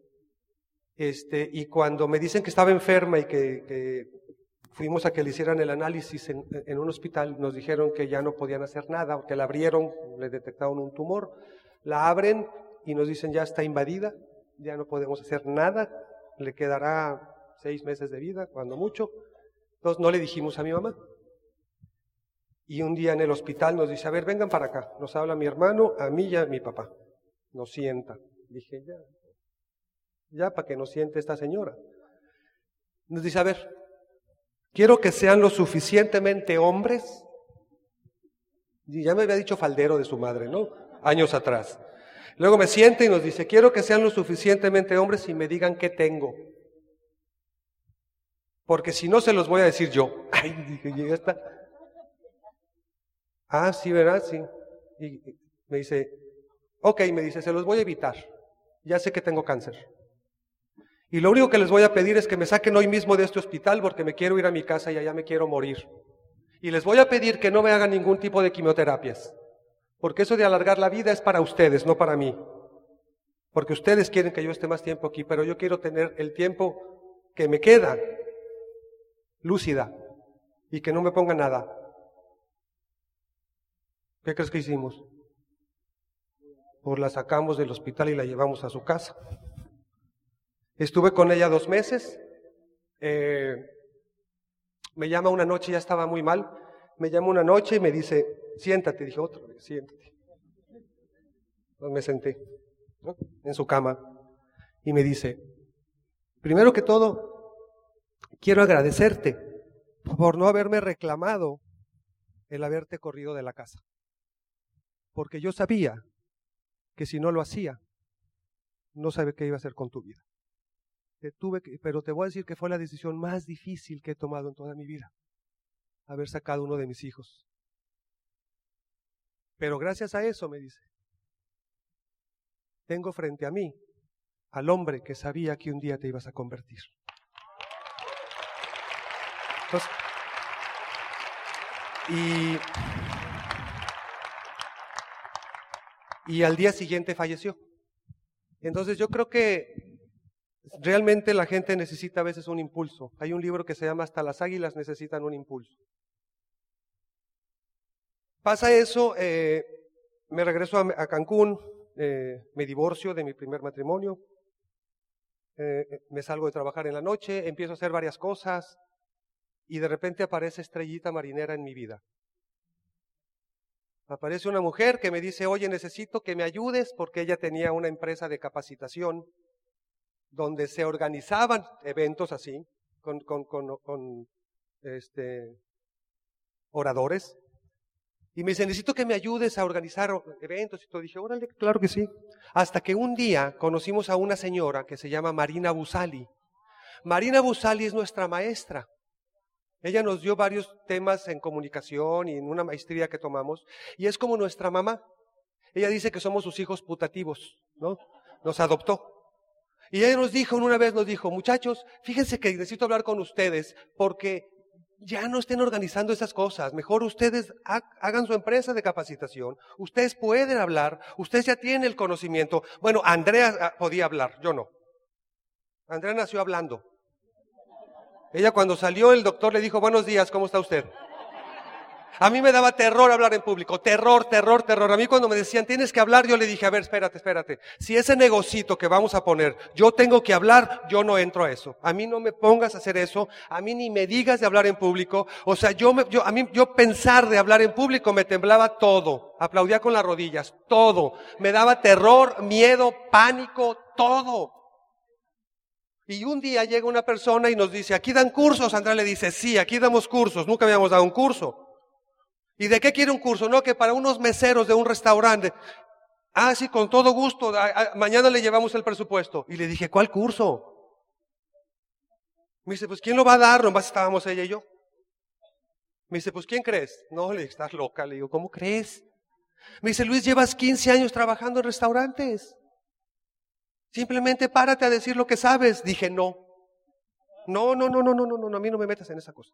Este, y cuando me dicen que estaba enferma y que, que fuimos a que le hicieran el análisis en, en un hospital, nos dijeron que ya no podían hacer nada, que la abrieron, le detectaron un tumor, la abren y nos dicen ya está invadida, ya no podemos hacer nada, le quedará seis meses de vida, cuando mucho. Entonces no le dijimos a mi mamá. Y un día en el hospital nos dice, a ver, vengan para acá, nos habla mi hermano, a mí y a mi papá, nos sienta. Dije, ya, ya para que nos siente esta señora. Nos dice, a ver, quiero que sean lo suficientemente hombres Y ya me había dicho faldero de su madre, ¿no? Años atrás. Luego me siente y nos dice, quiero que sean lo suficientemente hombres y me digan qué tengo. Porque si no se los voy a decir yo. Ay, dije, ya está. Ah, sí, ¿verdad? Sí. Y me dice, ok, me dice, se los voy a evitar. Ya sé que tengo cáncer. Y lo único que les voy a pedir es que me saquen hoy mismo de este hospital porque me quiero ir a mi casa y allá me quiero morir. Y les voy a pedir que no me hagan ningún tipo de quimioterapias. Porque eso de alargar la vida es para ustedes, no para mí. Porque ustedes quieren que yo esté más tiempo aquí, pero yo quiero tener el tiempo que me queda lúcida y que no me ponga nada. ¿Qué crees que hicimos? Pues la sacamos del hospital y la llevamos a su casa. Estuve con ella dos meses. Eh, me llama una noche, ya estaba muy mal. Me llama una noche y me dice, siéntate. Dije, otra vez, siéntate. Pues me senté, ¿no?, en su cama y me dice, primero que todo, quiero agradecerte por no haberme reclamado el haberte corrido de la casa. Porque yo sabía que si no lo hacía, no sabía qué iba a hacer con tu vida. Te tuve que, pero te voy a decir que fue la decisión más difícil que he tomado en toda mi vida, haber sacado uno de mis hijos. Pero gracias a eso, me dice, tengo frente a mí al hombre que sabía que un día te ibas a convertir. Entonces, y, y al día siguiente falleció. Entonces yo creo que realmente la gente necesita a veces un impulso. Hay un libro que se llama Hasta las águilas necesitan un impulso. Pasa eso, eh, me regreso a, a Cancún, eh, me divorcio de mi primer matrimonio, eh, me salgo de trabajar en la noche, empiezo a hacer varias cosas y de repente aparece Estrellita Marinera en mi vida. Aparece una mujer que me dice, oye, necesito que me ayudes, porque ella tenía una empresa de capacitación donde se organizaban eventos así, con, con, con, con este, oradores. Y me dice, necesito que me ayudes a organizar eventos. Y todo, dije, órale, claro que sí. Hasta que un día conocimos a una señora que se llama Marina Busali. Marina Busali es nuestra maestra. Ella nos dio varios temas en comunicación y en una maestría que tomamos. Y es como nuestra mamá. Ella dice que somos sus hijos putativos, ¿no? Nos adoptó. Y ella nos dijo, una vez nos dijo, muchachos, fíjense que necesito hablar con ustedes porque ya no estén organizando esas cosas. Mejor ustedes hagan su empresa de capacitación. Ustedes pueden hablar. Ustedes ya tienen el conocimiento. Bueno, Andrea podía hablar, yo no. Andrea nació hablando. Ella cuando salió, el doctor le dijo, buenos días, ¿cómo está usted? A mí me daba terror hablar en público, terror, terror, terror. A mí cuando me decían, tienes que hablar, yo le dije, a ver, espérate, espérate. Si ese negocito que vamos a poner, yo tengo que hablar, yo no entro a eso. A mí no me pongas a hacer eso, a mí ni me digas de hablar en público. O sea, yo, me, yo a mí, yo pensar de hablar en público me temblaba todo. Aplaudía con las rodillas, todo. Me daba terror, miedo, pánico, todo. Y un día llega una persona y nos dice, ¿aquí dan cursos? Andrea le dice, sí, aquí damos cursos, nunca habíamos dado un curso. ¿Y de qué quiere un curso? No, que para unos meseros de un restaurante. Ah, sí, con todo gusto, a, a, mañana le llevamos el presupuesto. Y le dije, ¿cuál curso? Me dice, pues ¿quién lo va a dar? Nomás estábamos ella y yo. Me dice, pues ¿quién crees? No, le dije, estás loca. Le digo, ¿cómo crees? Me dice, Luis, llevas quince años trabajando en restaurantes. Simplemente párate a decir lo que sabes. Dije, no. No, no, no, no, no, no, no, a mí no me metas en esa cosa.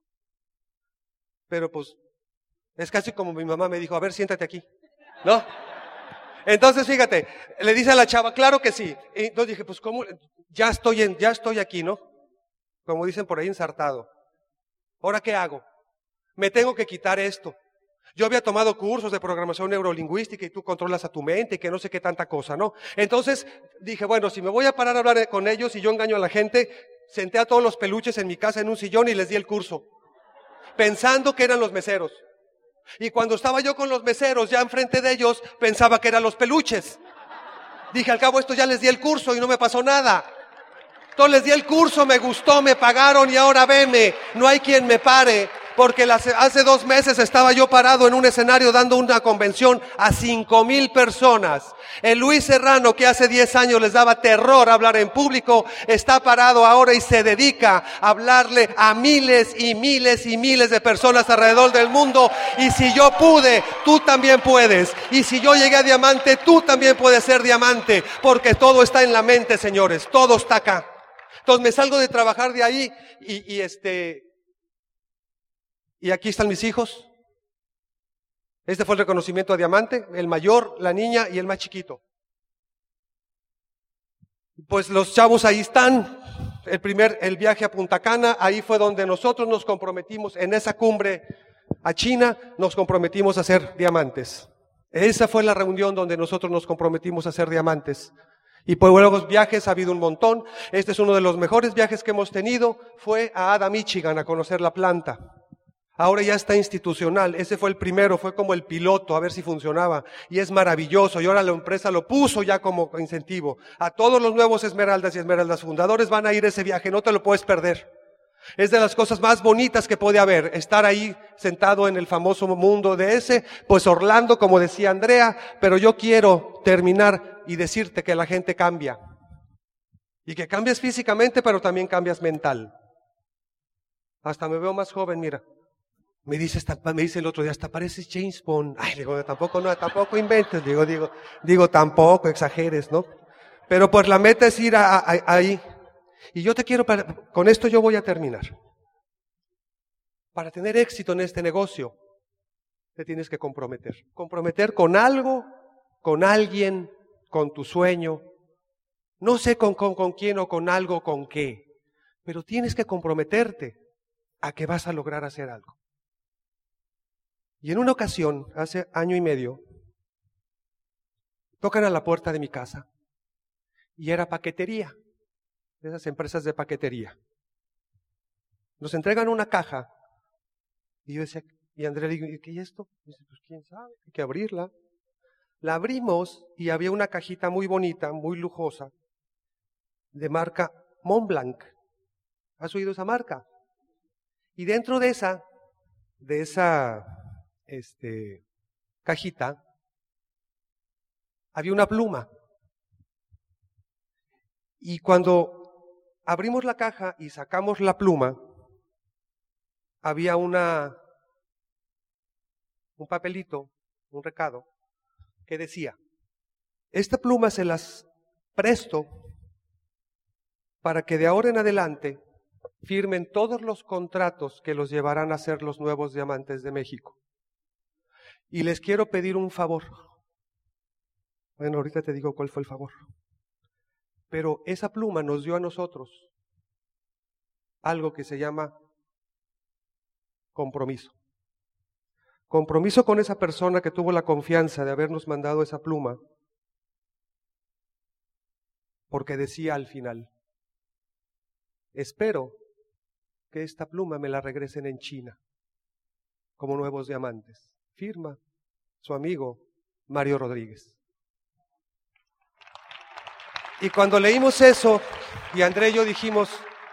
Pero pues, es casi como mi mamá me dijo, a ver, siéntate aquí. ¿No? Entonces, fíjate, le dice a la chava, claro que sí. Y entonces dije, pues, ¿cómo? Ya estoy en, ya estoy aquí, ¿no? Como dicen por ahí, ensartado. ¿Ahora qué hago? Me tengo que quitar esto. Yo había tomado cursos de programación neurolingüística y tú controlas a tu mente y que no sé qué tanta cosa, ¿no? Entonces dije, bueno, si me voy a parar a hablar con ellos y yo engaño a la gente, senté a todos los peluches en mi casa en un sillón y les di el curso, pensando que eran los meseros. Y cuando estaba yo con los meseros ya enfrente de ellos, pensaba que eran los peluches. Dije, al cabo esto ya les di el curso y no me pasó nada. Entonces les di el curso, me gustó, me pagaron y ahora veme, no hay quien me pare. Porque las, hace dos meses estaba yo parado en un escenario dando una convención a cinco mil personas. El Luis Serrano, que hace diez años les daba terror hablar en público, está parado ahora y se dedica a hablarle a miles y miles y miles de personas alrededor del mundo. Y si yo pude, tú también puedes. Y si yo llegué a diamante, tú también puedes ser diamante. Porque todo está en la mente, señores. Todo está acá. Entonces me salgo de trabajar de ahí y, y este... Y aquí están mis hijos. Este fue el reconocimiento a diamante, el mayor, la niña y el más chiquito. Pues los chavos ahí están. El primer, el viaje a Punta Cana, ahí fue donde nosotros nos comprometimos, en esa cumbre a China, nos comprometimos a ser diamantes. Esa fue la reunión donde nosotros nos comprometimos a ser diamantes. Y pues luego viajes ha habido un montón. Este es uno de los mejores viajes que hemos tenido. Fue a Ada, Michigan, a conocer la planta. Ahora ya está institucional. Ese fue el primero, fue como el piloto, a ver si funcionaba. Y es maravilloso. Y ahora la empresa lo puso ya como incentivo. A todos los nuevos Esmeraldas y Esmeraldas fundadores van a ir a ese viaje. No te lo puedes perder. Es de las cosas más bonitas que puede haber. Estar ahí sentado en el famoso mundo de ese. Pues Orlando, como decía Andrea. Pero yo quiero terminar y decirte que la gente cambia. Y que cambias físicamente, pero también cambias mental. Hasta me veo más joven, mira. Me dice, me dice el otro día, hasta pareces James Bond. Ay, digo, tampoco, no, tampoco inventes. Digo, digo, digo, tampoco exageres, ¿no? Pero pues la meta es ir a, a, a, ahí. Y yo te quiero, para, con esto yo voy a terminar. Para tener éxito en este negocio, te tienes que comprometer. Comprometer con algo, con alguien, con tu sueño. No sé con, con, con quién o con algo, con qué. Pero tienes que comprometerte a que vas a lograr hacer algo. Y en una ocasión, hace año y medio, tocan a la puerta de mi casa y era paquetería, de esas empresas de paquetería. Nos entregan una caja y yo decía, y Andrea le digo, ¿qué es esto? Y dice, pues quién sabe, hay que abrirla. La abrimos y había una cajita muy bonita, muy lujosa, de marca Montblanc. ¿Has oído esa marca? Y dentro de esa, de esa... Este, cajita, había una pluma. Y cuando abrimos la caja y sacamos la pluma, había una, un papelito, un recado, que decía, esta pluma se las presto para que de ahora en adelante firmen todos los contratos que los llevarán a ser los nuevos diamantes de México. Y les quiero pedir un favor. Bueno, ahorita te digo cuál fue el favor. Pero esa pluma nos dio a nosotros algo que se llama compromiso. Compromiso con esa persona que tuvo la confianza de habernos mandado esa pluma. Porque decía al final, espero que esta pluma me la regresen en China como nuevos diamantes. Firma su amigo Mario Rodríguez. Y cuando leímos eso, y André y yo dijimos,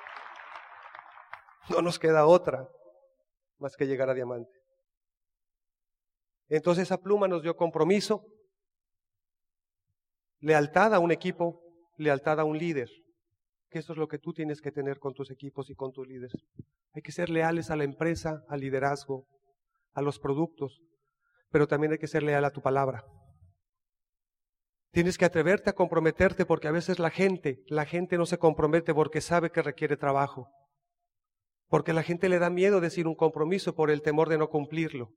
no nos queda otra más que llegar a diamante. Entonces esa pluma nos dio compromiso, lealtad a un equipo, lealtad a un líder. Que eso es lo que tú tienes que tener con tus equipos y con tus líderes. Hay que ser leales a la empresa, al liderazgo, a los productos. Pero también hay que ser leal a tu palabra. Tienes que atreverte a comprometerte porque a veces la gente, la gente no se compromete porque sabe que requiere trabajo. Porque la gente le da miedo decir un compromiso por el temor de no cumplirlo.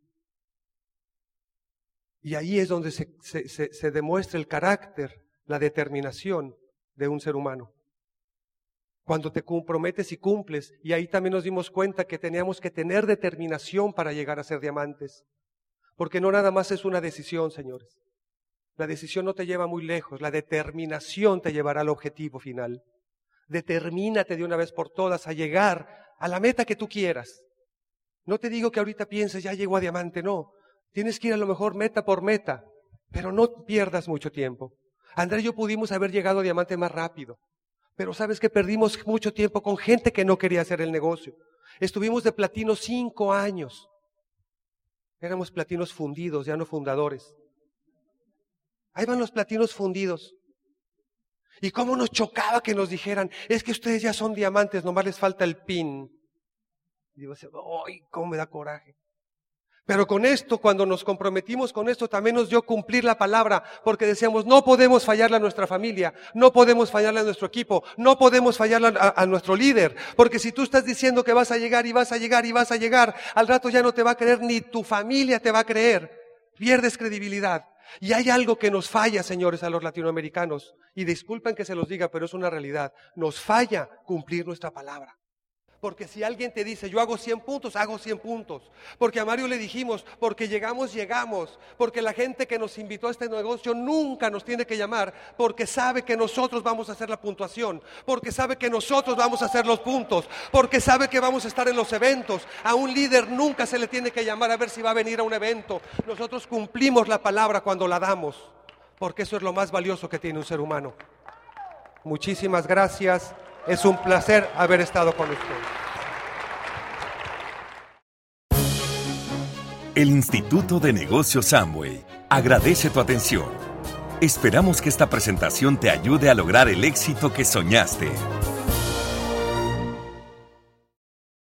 Y ahí es donde se, se, se, se demuestra el carácter, la determinación de un ser humano. Cuando te comprometes y cumples, y ahí también nos dimos cuenta que teníamos que tener determinación para llegar a ser diamantes. Porque no nada más es una decisión, señores. La decisión no te lleva muy lejos, la determinación te llevará al objetivo final. Determínate de una vez por todas a llegar a la meta que tú quieras. No te digo que ahorita pienses, ya llego a diamante, no. Tienes que ir a lo mejor meta por meta, pero no pierdas mucho tiempo. Andrés y yo pudimos haber llegado a diamante más rápido, pero sabes que perdimos mucho tiempo con gente que no quería hacer el negocio. Estuvimos de platino cinco años. Éramos platinos fundidos, ya no fundadores. Ahí van los platinos fundidos. Y cómo nos chocaba que nos dijeran, es que ustedes ya son diamantes, nomás les falta el pin. Y digo, ¡ay, cómo me da coraje! Pero con esto, cuando nos comprometimos con esto, también nos dio cumplir la palabra, porque decíamos, no podemos fallarle a nuestra familia, no podemos fallarle a nuestro equipo, no podemos fallarle a, a nuestro líder, porque si tú estás diciendo que vas a llegar y vas a llegar y vas a llegar, al rato ya no te va a creer, ni tu familia te va a creer, pierdes credibilidad. Y hay algo que nos falla, señores, a los latinoamericanos, y disculpen que se los diga, pero es una realidad, nos falla cumplir nuestra palabra. Porque si alguien te dice, yo hago cien puntos, hago cien puntos. Porque a Mario le dijimos, porque llegamos, llegamos. Porque la gente que nos invitó a este negocio nunca nos tiene que llamar, porque sabe que nosotros vamos a hacer la puntuación. Porque sabe que nosotros vamos a hacer los puntos. Porque sabe que vamos a estar en los eventos. A un líder nunca se le tiene que llamar a ver si va a venir a un evento. Nosotros cumplimos la palabra cuando la damos. Porque eso es lo más valioso que tiene un ser humano. Muchísimas gracias. Es un placer haber estado con ustedes. El Instituto de Negocios Amway agradece tu atención. Esperamos que esta presentación te ayude a lograr el éxito que soñaste.